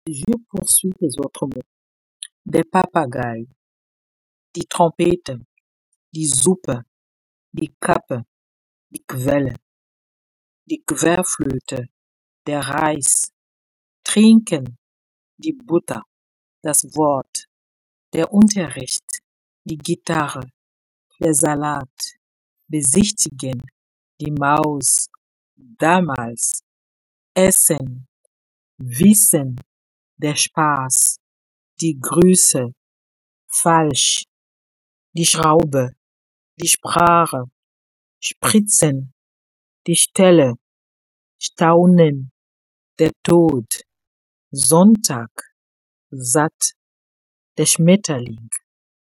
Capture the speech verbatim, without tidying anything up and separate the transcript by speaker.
Speaker 1: Je poursuis les autres mots. Der Papagei, die Trompete, die Suppe, die Kappe, die Quelle, die Querflöte, der Reis, Trinken, die Butter, das Wort, der Unterricht, die Gitarre, der Salat, besichtigen, die Maus, damals, Essen, Wissen, der Spaß, die Grüße, falsch, die Schraube, die Sprache, Spritzen, die Stelle, Staunen, der Tod, Sonntag, satt, der Schmetterling.